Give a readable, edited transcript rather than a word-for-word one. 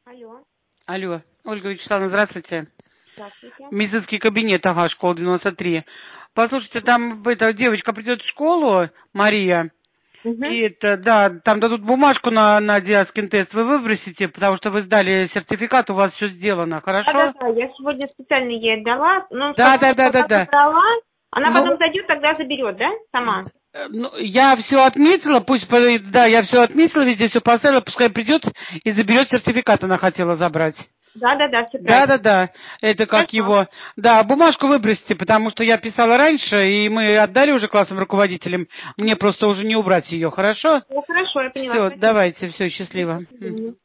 Алло, Алло, Ольга Вячеславовна, здравствуйте. здравствуйте. Медицинский кабинет, ага, школа 93. Послушайте, там эта девочка придет в школу, Мария, Угу. и это, да, там дадут бумажку на диаскин тест, вы выбросите, потому что вы сдали сертификат, у вас все сделано, хорошо? Да-да-да, я сегодня специально ей отдала, но Да, сказала, да, да, что да, она да. забрала, она Ну, потом зайдет, тогда заберет, да, сама? ну, я все отметила, пусть, да, я все отметила, везде все поставила, пускай придет и заберет сертификат, она хотела забрать. Да-да-да, все Да, да, правильно. да, это как Хорошо. его. Да, бумажку выбросьте, потому что я писала раньше, и мы отдали уже классным руководителям. Мне Мгм. просто уже не убрать ее, хорошо? Ну, хорошо, я поняла, Все, спасибо. давайте, все, Мгм, счастливо. до свидания.